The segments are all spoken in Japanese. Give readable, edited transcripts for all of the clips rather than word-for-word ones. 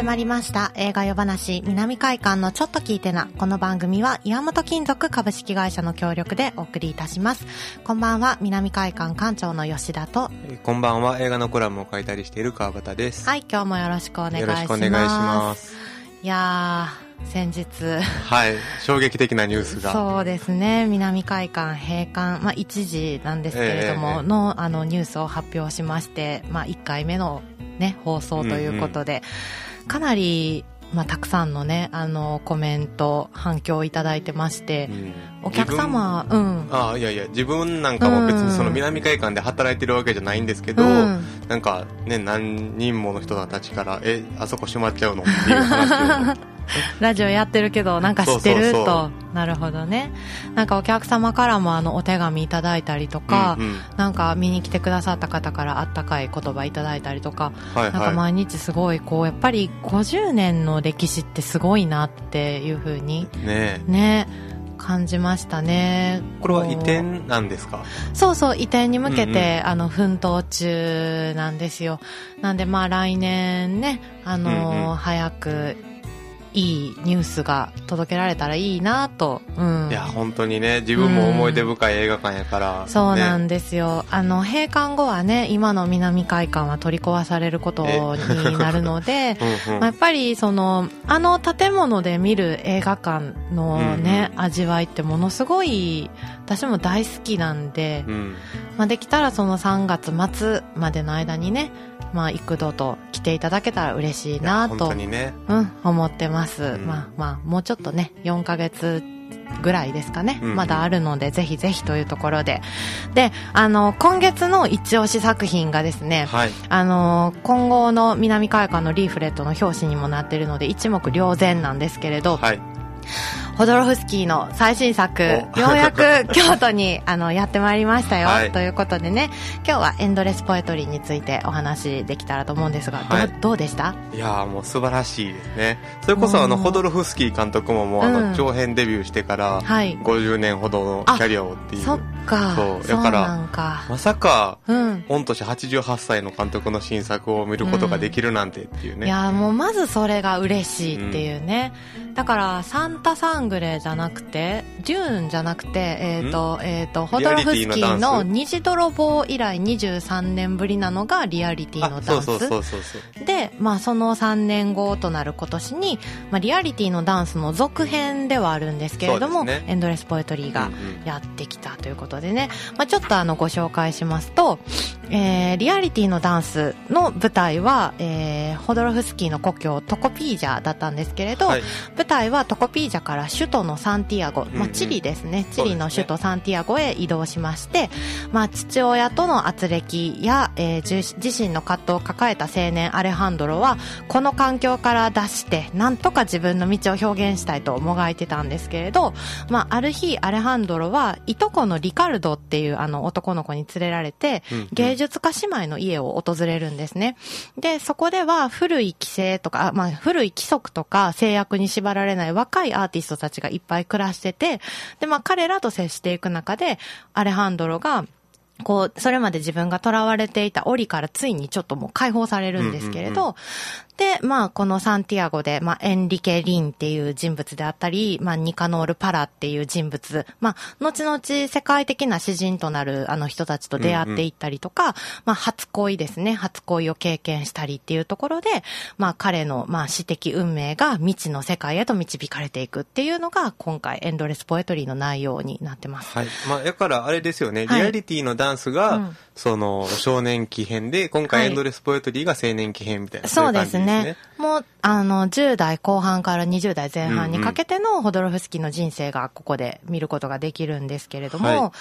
始まりました映画夜話南海館のちょっと聞いてな。この番組は岩本金属株式会社の協力でお送りいたします。こんばんは、南海館館長の吉田と、 こんばんは、映画のコラムを書いたりしている川端です。 はい、今日もよろしくお願いします。 よろしくお願いします。 いやー、先日はい衝撃的なニュースが。 そうですね、南海館閉館、1時なんですけれども、のニュースを発表しまして、1回目のね放送ということで、かなりたくさんのねコメント反響をいただいてまして、お客様いや自分なんかも別にその南海館で働いてるわけじゃないんですけど、なんかね何人もの人たちからあそこ閉まっちゃうのっていう話をラジオやってるけどなんか知ってると。なるほどね。なんかお客様からもお手紙いただいたりとか、なんか見に来てくださった方からあったかい言葉いただいたりとか、なんか毎日すごいこうやっぱり50年の歴史ってすごいなっていう風にね感じましたね。 これは移転なんですか？ そうそう、移転に向けて、奮闘中なんですよ。なんで来年ね早くいいニュースが届けられたらいいなと、 いや本当にね、自分も思い出深い映画館やから、 そうなんですよ。閉館後はね、今の南海館は取り壊されることになるのでやっぱりその建物で見る映画館のね、味わいってものすごい私も大好きなんで、できたらその3月末までの間にね幾度と来ていただけたら嬉しいなと、 本当にね、 思ってます。もうちょっとね4ヶ月ぐらいですかね、まだあるのでぜひぜひというところで、今月の一押し作品がですね、今後の南海館のリーフレットの表紙にもなっているので一目瞭然なんですけれど、ホドロフスキーの最新作、ようやく京都にやってまいりましたよ、ということでね、今日はエンドレスポエトリーについてお話できたらと思うんですが、どうでした？ いやもう素晴らしいですね。それこそホドロフスキー監督ももう長編デビューしてから50年ほどのキャリアをっていう、 そっか、 そうだからまさか、御年88歳の監督の新作を見ることができるなんてっていうね、 いやもうまずそれが嬉しいっていうね、だからサンタサングレーじゃなくてデューンじゃなくてホドロフスキーの虹泥棒以来23年ぶりなのがリアリティのダンスで、その3年後となる今年に、リアリティのダンスの続編ではあるんですけれども、エンドレスポエトリーがやってきたということでね、ちょっとご紹介しますと、リアリティのダンスの舞台は、ホドロフスキーの故郷トコピージャだったんですけれど、舞台はトコピージャから首都のサンティアゴ、チリですね、チリの首都サンティアゴへ移動しまして、父親との圧力や、自身の葛藤を抱えた青年アレハンドロはこの環境から脱してなんとか自分の道を表現したいともがいてたんですけれど、ある日アレハンドロはいとこのリカルドっていう男の子に連れられて、芸術家姉妹の家を訪れるんですね。でそこでは古い規制とか、古い規則とか制約に縛られない若いアーティストたちがいっぱい暮らしてて、で彼らと接していく中でアレハンドロがそれまで自分が囚われていた檻からついにちょっともう解放されるんですけれど、で、このサンティアゴで、エンリケ・リンっていう人物であったり、ニカノール・パラっていう人物、後々世界的な詩人となる人たちと出会っていったりとか、初恋ですね、初恋を経験したりっていうところで、彼の、詩的運命が未知の世界へと導かれていくっていうのが、今回エンドレスポエトリーの内容になってます。 だからあれですよね、リアリティのダンスが、その少年期編で、今回エンドレスポエトリーが青年期編みたいな、 そうですね。もう10代後半から20代前半にかけてのホドロフスキーの人生がここで見ることができるんですけれども、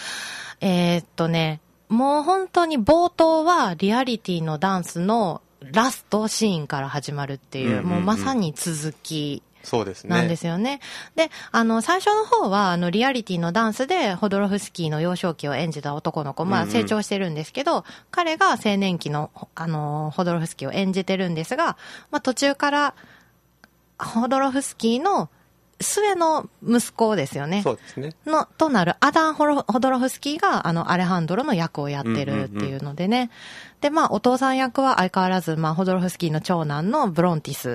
もう本当に冒頭はリアリティのダンスのラストシーンから始まるっていう、もうまさに続きなんですよね。で、最初の方は、リアリティのダンスで、ホドロフスキーの幼少期を演じた男の子、成長してるんですけど、彼が青年期の、ホドロフスキーを演じてるんですが、途中から、ホドロフスキーの末の息子ですよね。 そうですね。 となるアダン・ホドロフスキーが、アレハンドロの役をやってるっていうのでね。で、お父さん役は相変わらず、ホドロフスキーの長男のブロンティス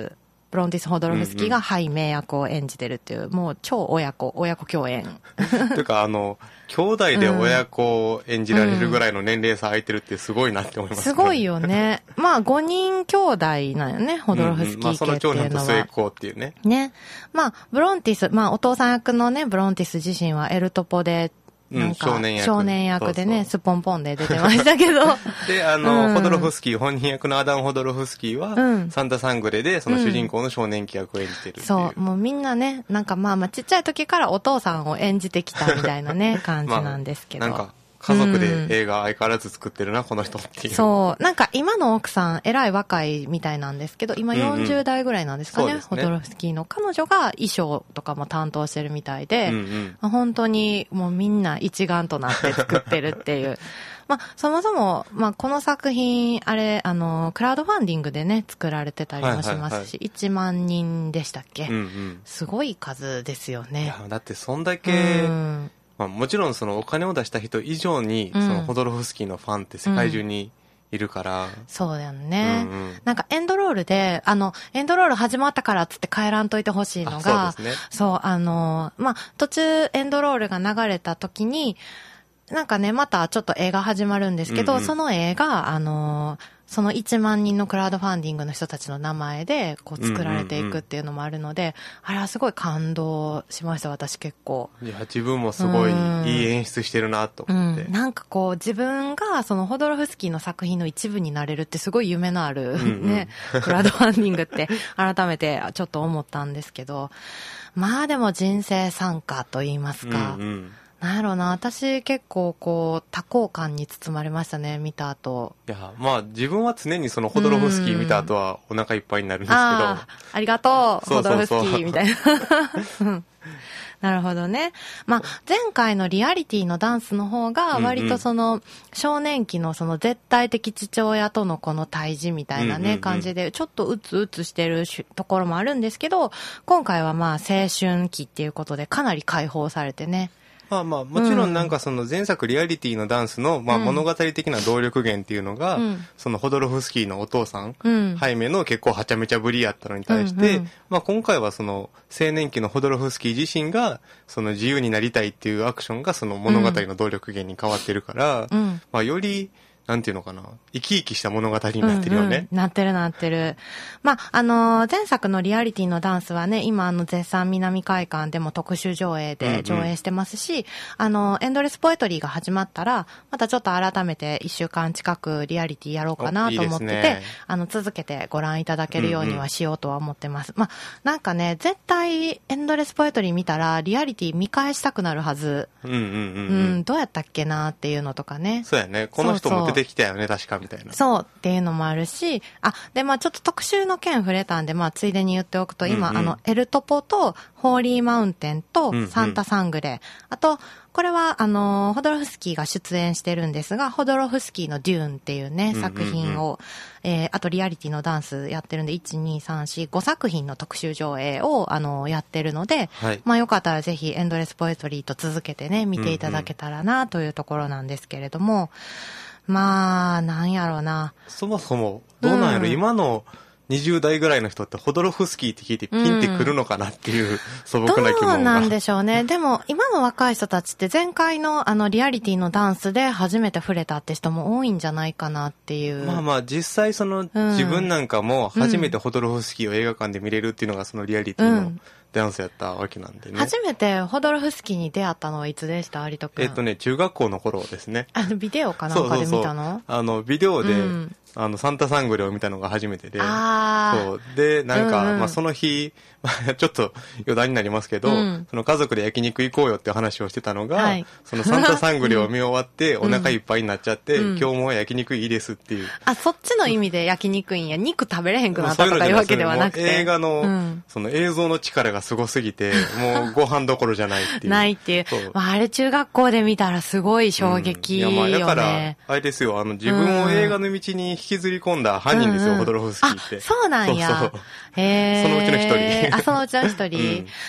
ブロンティス・ホドロフスキーがハイメ役を演じてるっていう、もう超親子共演。 というか、兄弟で親子を演じられるぐらいの年齢差空いてるってすごいなって思いますね。 すごいよね。まあ、5人兄弟なんよね、ホドロフスキー家っていうのは。 まあ、その長男と末っ子っていうね。 ね。まあ、ブロンティス、まあ、お父さん役のね、ブロンティス自身はエルトポで、なんか、少年役でね、スポンポンで出てましたけど。 で、ホドロフスキー、本人役のアダム・ホドロフスキーは、サンタサングレで、その主人公の少年期役を演じてるっていう。 そう、もうみんなね、なんかまあちっちゃい時からお父さんを演じてきたみたいなね、感じなんですけど。 なんか、家族で映画相変わらず作ってるな、この人っていう。 そう。なんか今の奥さん、えらい若いみたいなんですけど、今40代ぐらいなんですかね、ホドロフスキーの。彼女が衣装とかも担当してるみたいで、本当にもうみんな一丸となって作ってるっていう。まあ、そもそも、まあ、この作品、あれ、クラウドファンディングでね、作られてたりもしますし、1万人でしたっけ、すごい数ですよね。いや、 だってそんだけ、まあ、もちろんそのお金を出した人以上に、そのホドロフスキーのファンって世界中にいるから。 そうだよね。なんかエンドロールで、エンドロール始まったからっつって帰らんといてほしいのが、 そうですね。 そう、まあ、途中エンドロールが流れた時に、なんかね、またちょっと映画始まるんですけど、その映画、その1万人のクラウドファンディングの人たちの名前でこう作られていくっていうのもあるので、あれはすごい感動しました、私結構。 いや、自分もすごいいい演出してるなと思って。 なんかこう自分がそのホドロフスキーの作品の一部になれるってすごい夢のあるね、クラウドファンディングって改めてちょっと思ったんですけど、まあでも人生参加と言いますか、なんやろうな、私結構こう多幸感に包まれましたね、見た後。 いや、まあ自分は常にそのホドロフスキー見た後はお腹いっぱいになるんですけど。 ありがとう、ホドロフスキーみたいな。なるほどね。まあ、前回のリアリティのダンスの方が割とその少年期のその絶対的父親とのこの対峙みたいなね、感じでちょっとうつうつしてるところもあるんですけど、今回はまあ青春期っていうことでかなり解放されてね。 まあまあ、もちろんなんかその前作リアリティのダンスの、まあ物語的な動力源っていうのが、そのホドロフスキーのお父さん、ハイメの結構はちゃめちゃぶりやったのに対して、まあ今回はその青年期のホドロフスキー自身が、その自由になりたいっていうアクションがその物語の動力源に変わってるから、まあより、なんていうのかな、生き生きした物語になってるよね。 なってるなってる。まあ、前作のリアリティのダンスはね、今絶賛南海館でも特集上映で上映してますし、エンドレスポエトリーが始まったら、またちょっと改めて1週間近くリアリティやろうかなと思ってて、続けてご覧いただけるようにはしようとは思ってます。まあ、なんかね、絶対エンドレスポエトリー見たら、リアリティ見返したくなるはず。どうやったっけなっていうのとかね。 そうやね。この人も出てきたよね、確かみたいな。 そうっていうのもあるし、で、まあちょっと特集の件触れたんで、まあついでに言っておくと、今、エルトポと、ホーリーマウンテンと、サンタサングレ、あと、これは、ホドロフスキーが出演してるんですが、ホドロフスキーのデューンっていうね、作品を、あとリアリティのダンスやってるんで、1、2、3、4、5作品の特集上映を、やってるので、まあよかったらぜひエンドレスポエトリーと続けてね、見ていただけたらな、というところなんですけれども、まあ、なんやろうな。 そもそも、どうなんやろ、今の20代ぐらいの人ってホドロフスキーって聞いてピンってくるのかなっていう素朴な疑問が。 どうなんでしょうね。でも、今の若い人たちって前回のリアリティのダンスで初めて触れたって人も多いんじゃないかなっていう。 まあまあ、実際その、自分なんかも初めてホドロフスキーを映画館で見れるっていうのがそのリアリティのダンスやったわけなんでね。 初めてホドロフスキーに出会ったのはいつでした、有人君？ 中学校の頃ですね。 ビデオかなんかで見たの？ ビデオで、サンタサングレを見たのが初めてで。そう。で、なんか、まあその日、ちょっと余談になりますけど、その家族で焼肉行こうよって話をしてたのが、そのサンタサングレを見終わってお腹いっぱいになっちゃって、今日も焼肉いいですっていう。 そっちの意味で焼肉いいんや。肉食べれへんくなったとかいうわけではなくて。 映画の、その映像の力がすごすぎて、もうご飯どころじゃないっていう。 ないっていう。あれ中学校で見たらすごい衝撃よね。 いや、だから、あれですよ、自分を映画の道に引きずり込んだ犯人ですよ、ホドロフスキーって。 そうなんや。 そう。そのうちの一人。 そのうちの一人。まあ、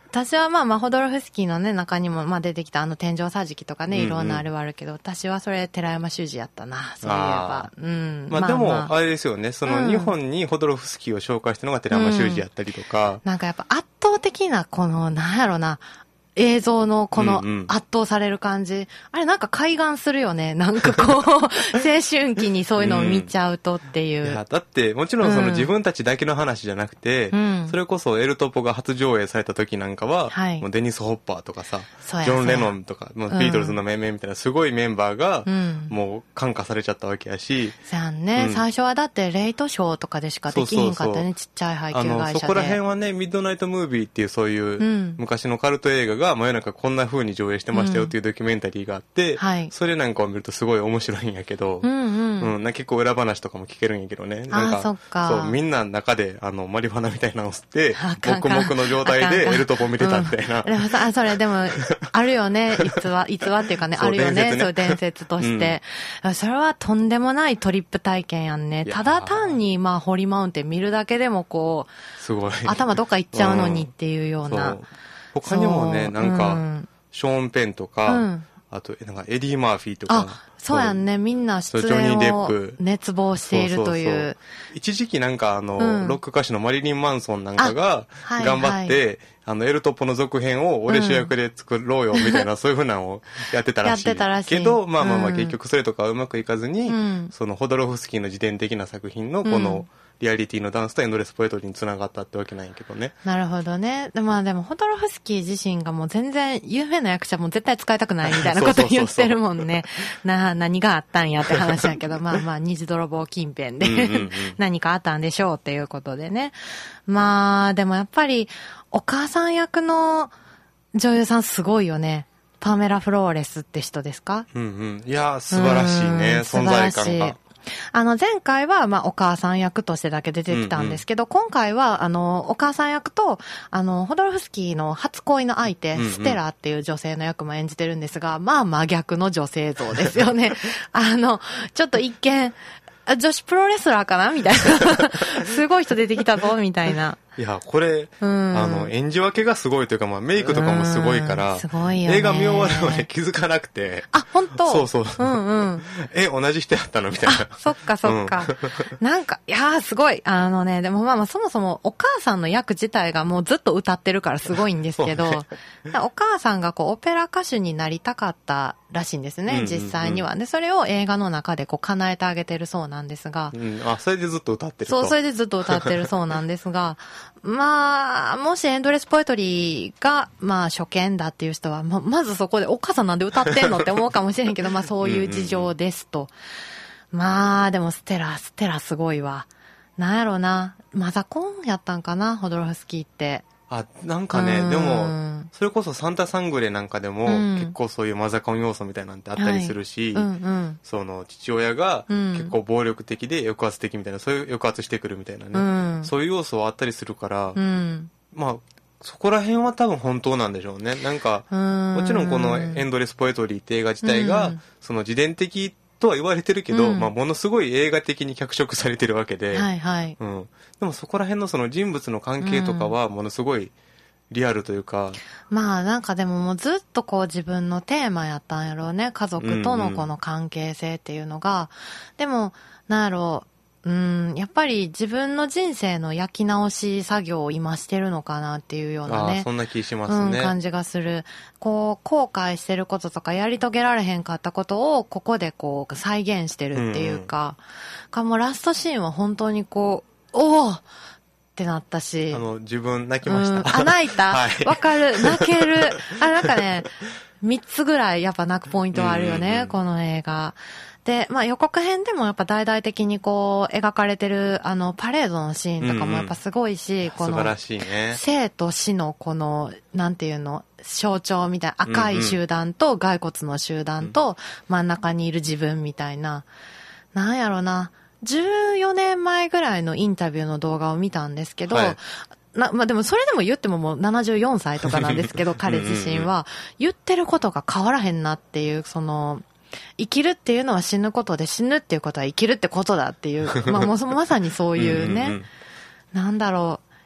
私はまあホドロフスキーのね中にもまあ出てきた天井桟敷とかね、いろんなあれはあるけど、私はそれ寺山修司やったな、そういえば。 まあでもあれですよね、その日本にホドロフスキーを紹介したのが寺山修司やったりとか、 なんかやっぱ圧倒的なこのなんやろな、映像のこの圧倒される感じ、あれなんか開眼するよね。なんかこう青春期にそういうのを見ちゃうとっていう。 いやだってもちろんその自分たちだけの話じゃなくて、それこそエルトポが初上映された時なんかは、もうデニス・ホッパーとかさ、ジョン・レノンとか、もうビートルズの面々みたいなすごいメンバーがもう感化されちゃったわけやし、 そうやんね、最初はだってレイトショーとかでしかできひんかったね、ちっちゃい配給会社で。 そこら辺はね、ミッドナイトムービーっていうそういう昔のカルト映画が真夜中こんな風に上映してましたよっていうドキュメンタリーがあって、それなんかを見るとすごい面白いんやけど、結構裏話とかも聞けるんやけどね、なんかそうみんな中でマリファナみたいなのを吸って黙々の状態でエルトポ見てたみたいな。 それでもあるよね、逸話っていうかね、あるよね、そう伝説として、それはとんでもないトリップ体験やんね。ただ単にまあホリマウンテン見るだけでもこうすごい頭どっか行っちゃうのにっていうような。 他にもね、なんかショーン・ペンとか、あとなんかエディ・マーフィーとか、 そうやんね、みんな出演を熱望しているという。 一時期なんかロック歌手のマリリン・マンソンなんかが頑張って、エルトポの続編を俺主役で作ろうよみたいな、そういう風なのをやってたらしいけど、まあ結局それとかはうまくいかずに、そのホドロフスキーの自伝的な作品のこのリアリティのダンスとエンドレスポエトリーにつながったってわけなんやけどね。 なるほどね。でもホドロフスキー自身がもう全然有名な役者も絶対使いたくないみたいなことを言ってるもんね。何があったんやって話やけど、虹泥棒近辺で何かあったんでしょうっていうことでね。でもやっぱりお母さん役の女優さんすごいよね。パーメラ・フローレスって人ですか？ いや素晴らしいね、存在感が。 前回は、お母さん役としてだけ出てきたんですけど、今回は、お母さん役と、ホドロフスキーの初恋の相手、ステラっていう女性の役も演じてるんですが、真逆の女性像ですよね。ちょっと一見、女子プロレスラーかなみたいな。すごい人出てきたぞ、みたいな。 いや、これ、演じ分けがすごいというか、メイクとかもすごいから、 すごいよね。 映画見終わるまで気づかなくて。 本当？ そう。同じ人やったのみたいな。 そっか。なんか、いやー、すごい。でもそもそもお母さんの役自体がもうずっと歌ってるからすごいんですけど、お母さんがオペラ歌手になりたかったらしいんですね、実際には。で、それを映画の中で叶えてあげてるそうなんですが。 それでずっと歌ってると。 そう、それでずっと歌ってるそうなんですが、もしエンドレスポエトリーが、初見だっていう人は、まずそこでお母さんなんで歌ってんのって思うかもしれんけど、そういう事情ですと。でもステラすごいわ。なんやろな。マザコンやったんかな、ホドロフスキーって。 なんかね、でも、それこそサンタサングレなんかでも、結構そういうマザコン要素みたいなんてあったりするし、その父親が結構暴力的で抑圧的みたいな、そういう抑圧してくるみたいなね、そういう要素はあったりするから、そこら辺は多分本当なんでしょうね。なんか、もちろんこのエンドレスポエトリーって映画自体が、その自伝的とは言われてるけど、ものすごい映画的に脚色されてるわけで、でもそこら辺のその人物の関係とかはものすごいリアルというか、 なんかでももうずっと自分のテーマやったんやろうね、家族とのこの関係性っていうのが。でもなんやろう、やっぱり自分の人生の焼き直し作業を今してるのかなっていうようなね。 そんな気しますね。 感じがする。後悔してることとかやり遂げられへんかったことをここで再現してるっていうか、もうラストシーンは本当におーってなったし。 自分泣きました。 泣いた？わかる。泣ける。なんかね、3つぐらいやっぱ泣くポイントはあるよね、この映画。で、予告編でもやっぱ大々的に描かれてるパレードのシーンとかもやっぱすごいし、 素晴らしいね。 生と死のなんていうの、象徴みたいな赤い集団と骸骨の集団と真ん中にいる自分みたいな、なんやろな、14年前ぐらいのインタビューの動画を見たんですけど、でもそれでも言ってももう74歳とかなんですけど、彼自身は言ってることが変わらへんなっていう、生きるっていうのは死ぬことで、死ぬっていうことは生きるってことだっていう、まさにそういうね、なんだろう、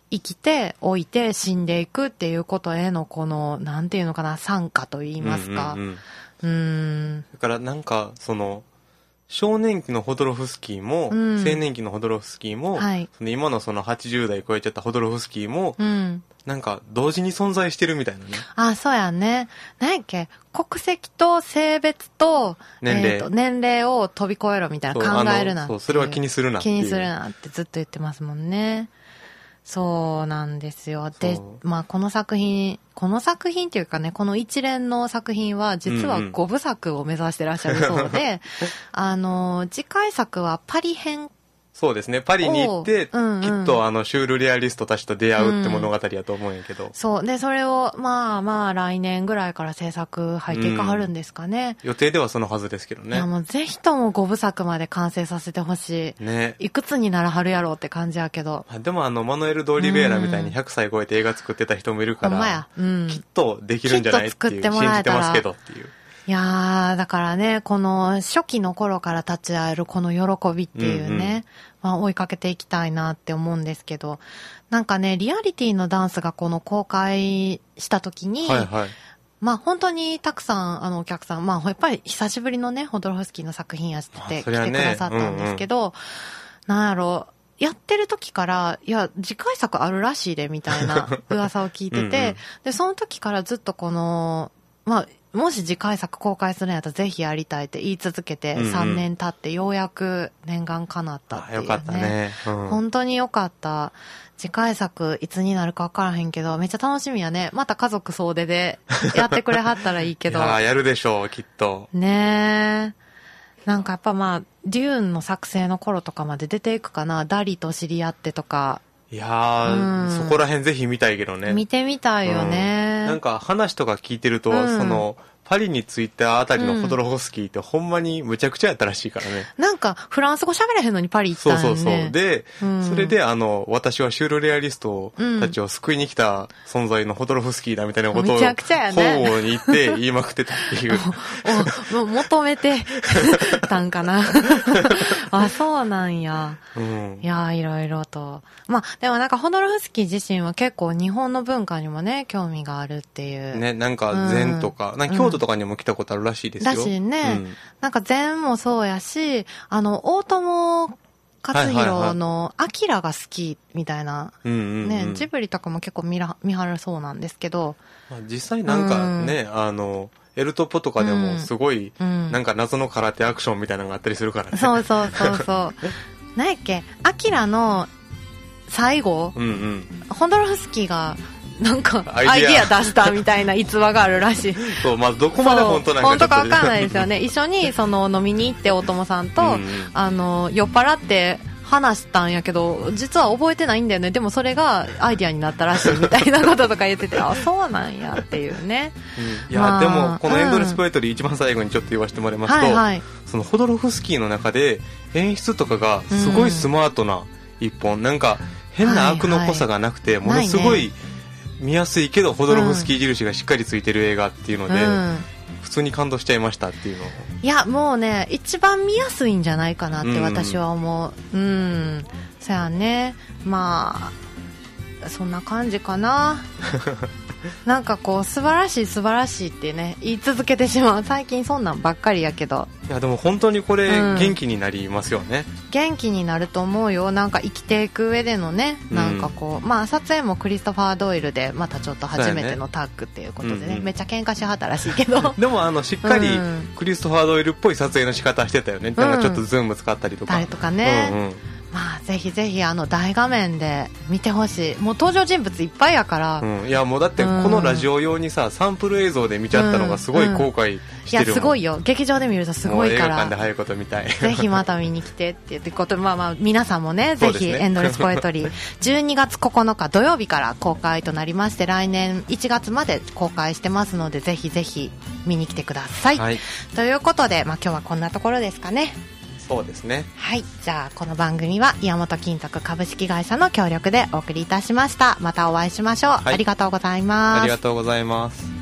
生きて老いて死んでいくっていうことへのこのなんていうのかな、賛歌と言いますか、 だからなんかその少年期のホドロフスキーも、青年期のホドロフスキーも、その今のその80代超えちゃったホドロフスキーも、なんか同時に存在してるみたいなね。 あ、そうやね。何やっけ、国籍と性別と年齢を飛び越えろみたいな、考えるなっていう。 それは気にするなっていう。 気にするなってずっと言ってますもんね。そうなんですよ。で、まあこの作品っていうかね、この一連の作品は実は5部作を目指してらっしゃるそうで、次回作はパリ編。 そうですね。パリに行って、きっとシュールレアリストたちと出会うって物語やと思うんやけど。 そう。で、それを、まあ来年ぐらいから制作入っていかはるんですかね。 予定ではそのはずですけどね。 いや、もうぜひとも5部作まで完成させてほしい。ね。いくつにならはるやろうって感じやけど。 でもマノエル・ド・オリベイラみたいに100歳超えて映画作ってた人もいるから、きっとできるんじゃないっていう、信じてますけどっていう。 いやー、だからね、この初期の頃から立ち会えるこの喜びっていうね、まあ追いかけていきたいなって思うんですけど、なんかね、リアリティのダンスがこの公開した時に、まあ本当にたくさんお客さん、まあやっぱり久しぶりのね、ホドロフスキーの作品やって来てくださったんですけど、なんやろう、やってる時から、いや、次回作あるらしいで、みたいな噂を聞いてて、で、その時からずっとこの、まあ、もし次回作公開するんやったらぜひやりたいって言い続けて、3年経ってようやく念願叶ったっていうね。 よかったね。 本当によかった。次回作いつになるか分からへんけど、めっちゃ楽しみやね。また家族総出でやってくれはったらいいけど。 いや、やるでしょう、きっと。 ねえ。なんかやっぱまあ、デューンの作成の頃とかまで出ていくかな。ダリと知り合ってとか。 いやー、そこら辺ぜひ見たいけどね。 見てみたいよね。 なんか話とか聞いてると、その、パリに着いたあたりのホドロフスキーってほんまにむちゃくちゃやったらしいからね。 なんかフランス語喋れへんのにパリ行ったんよね。 そう。で、それで私はシュールレアリストたちを救いに来た存在のホドロフスキーだみたいなことを、 めちゃくちゃやね。 本をに行って言いまくってたっていう。 求めてたんかな。あ、そうなんや。いや、いろいろと。まあ、でもなんかホドロフスキー自身は結構日本の文化にもね、興味があるっていう。 ね、なんか禅とか、京都とかにも来たことあるらしいですよ。 らしいね。なんか禅もそうやし、大友克洋のアキラが好きみたいな、ね、ジブリとかも結構見張るそうなんですけど。 実際なんかね、エルトポとかでもすごい、なんか謎の空手アクションみたいなのがあったりするからね。 そう。なんやっけ、アキラの最後、ホドロフスキーが、なんか、アイディア出したみたいな逸話があるらしい。 そう、まあ、どこまで本当なんか本当かわかんないですよね。一緒に、飲みに行って、大友さんと、酔っ払って話したんやけど、実は覚えてないんだよね。でもそれがアイディアになったらしいみたいなこととか言ってて、あ、そうなんやっていうね。 いや、でも、このエンドレスポエトリー一番最後にちょっと言わせてもらいますと、そのホドロフスキーの中で演出とかがすごいスマートな一本、なんか変な悪の濃さがなくて、ものすごい、見やすいけどホドロフスキー印がしっかりついてる映画っていうので、普通に感動しちゃいましたっていうのを。 いや、もうね、一番見やすいんじゃないかなって私は思う。そやね。まあ、そんな感じかな。なんかこう、素晴らしいってね、言い続けてしまう。最近そんなんばっかりやけど。 いや、でも本当にこれ、元気になりますよね。 元気になると思うよ。なんか生きていく上でのね、なんかこう、まあ撮影もクリストファー・ドイルで、またちょっと初めてのタッグっていうことでね、めっちゃ喧嘩しはったらしいけど。 でもしっかりクリストファー・ドイルっぽい撮影の仕方してたよね。なんかちょっとズーム使ったりとか。 ね。まあ、ぜひぜひ大画面で見てほしい。もう登場人物いっぱいやから。 いや、もうだってこのラジオ用にさ、サンプル映像で見ちゃったのがすごい後悔してるもん。 いや、すごいよ。劇場で見るとすごいから。 映画館で早いこと見たい。 ぜひまた見に来てって言ってこと、まあまあ、皆さんもね、ぜひエンドレスポエトリー、12月9日土曜日から公開となりまして、来年1月まで公開してますので、ぜひぜひ見に来てください。ということで、まあ今日はこんなところですかね。 そうですね。 はい。じゃあ、この番組は岩本金徳株式会社の協力でお送りいたしました。またお会いしましょう。ありがとうございます。 ありがとうございます。